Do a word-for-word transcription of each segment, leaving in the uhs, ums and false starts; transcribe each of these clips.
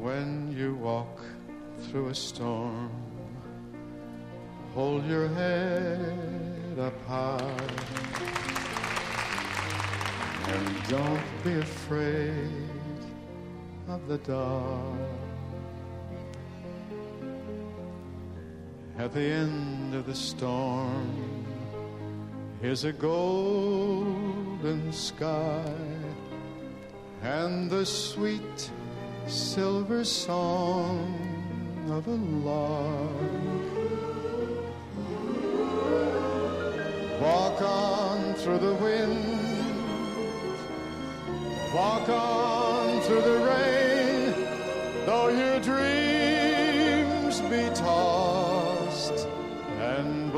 When you walk through a storm, hold your head up high, and don't be afraid of the dark. At the end of the storm, here's a golden sky and the sweet silver song of a lark. Walk on through the wind, walk on through the rain, though your dreams be tossed and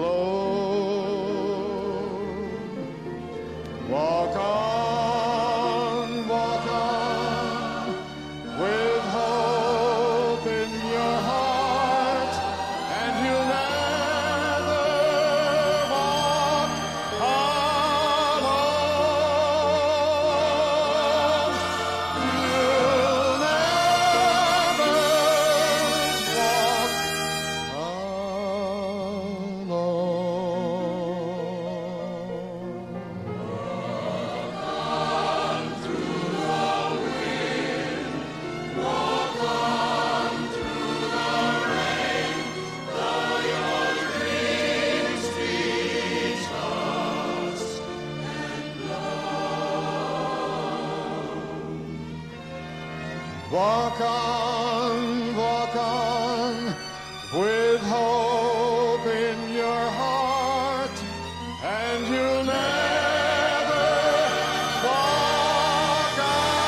blown. Walk on, walk on, with hope in your heart, and you'll never walk alone. You'll never walk Walk on, walk on, with hope in your heart, and you'll never walk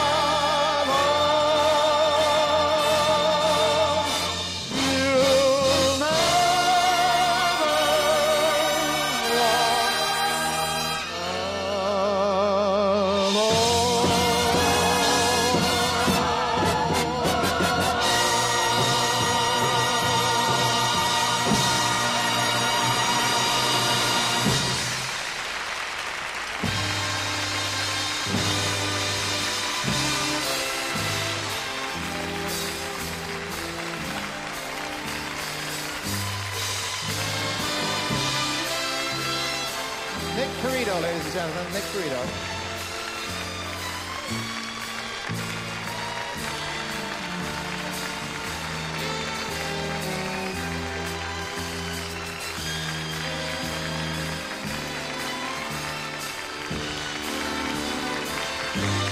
alone. You'll never walk alone. Nick Carito, ladies and gentlemen, Nick Carito. Thank you.